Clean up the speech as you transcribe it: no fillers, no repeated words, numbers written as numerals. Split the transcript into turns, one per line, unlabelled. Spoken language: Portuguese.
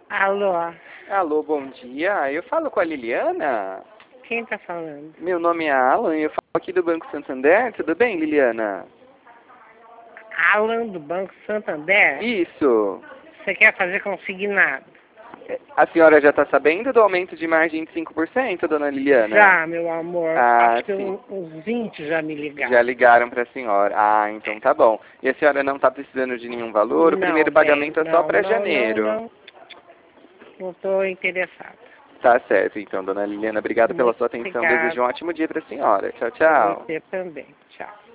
Alô,
Alô, bom dia. Eu falo com a Liliana.
quem tá falando?
Meu nome é Alan e eu falo aqui do Banco Santander. Tudo bem, Liliana?
Alan do Banco Santander?
Isso.
Você quer fazer consignado?
A senhora já está sabendo do aumento de margem de 5%, dona Liliana?
Já, meu amor.
Ah,
Acho que
sim.
uns 20 já me ligaram.
Já ligaram para a senhora. Ah, então tá bom. E a senhora não está precisando de nenhum valor? O
Não,
primeiro
bem,
pagamento é só
não,
para
não, não,
janeiro.
não. Não estou interessado.
Tá certo, então, dona Liliana. Obrigado pela
Muito
sua atenção. Desejo
obrigada.
um ótimo dia para a senhora. Tchau,
Para
tchau.
você também. Tchau.